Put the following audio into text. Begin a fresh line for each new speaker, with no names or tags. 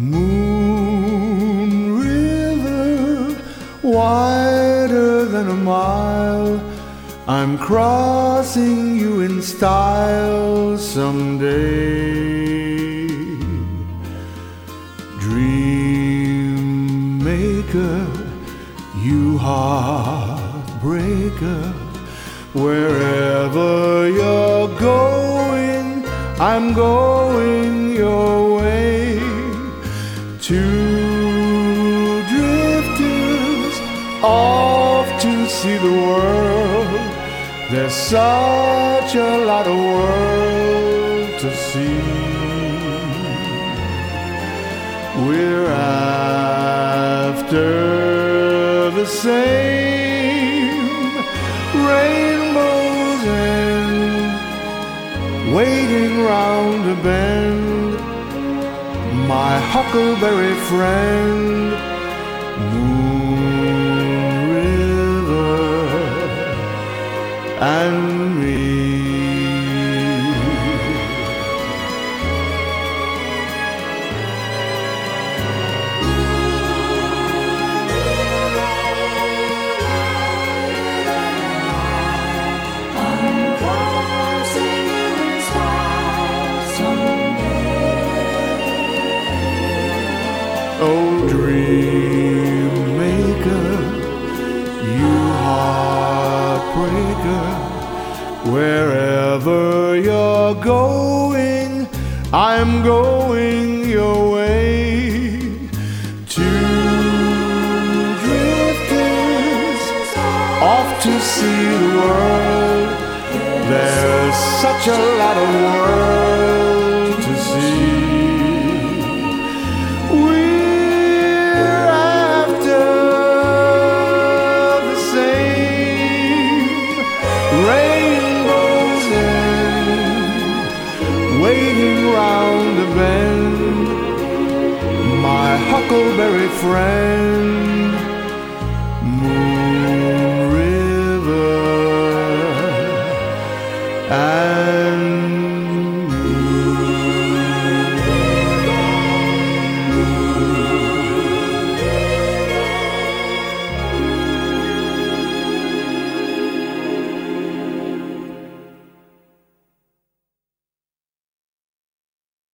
Moon river, wider than a mile, I'm crossing you in style someday. Dream maker, you heartbreaker, wherever you're going, I'm going your way. Two drifters off to see the world. There's such a lot of world to see. We're after the same rainbows and waiting round a bend. My huckleberry friend, Moon River and me. Oh, dream maker, you heartbreaker, wherever you're going, I'm going your way. Two drifters off to see the world. There's such a lot of world to see. Rainbows and waiting round the bend. My huckleberry friend.